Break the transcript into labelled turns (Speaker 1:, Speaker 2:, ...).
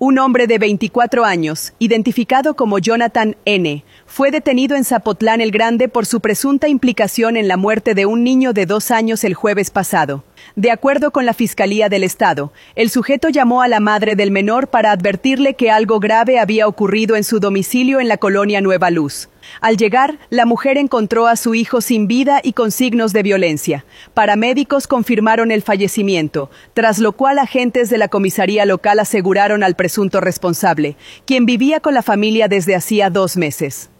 Speaker 1: Un hombre de 24 años, identificado como Jonathan N., fue detenido en Zapotlán el Grande por su presunta implicación en la muerte de un niño de 2 años el jueves pasado. De acuerdo con la Fiscalía del Estado, el sujeto llamó a la madre del menor para advertirle que algo grave había ocurrido en su domicilio en la colonia Nueva Luz. Al llegar, la mujer encontró a su hijo sin vida y con signos de violencia. Paramédicos confirmaron el fallecimiento, tras lo cual agentes de la comisaría local aseguraron al presunto responsable, quien vivía con la familia desde hacía 2 meses.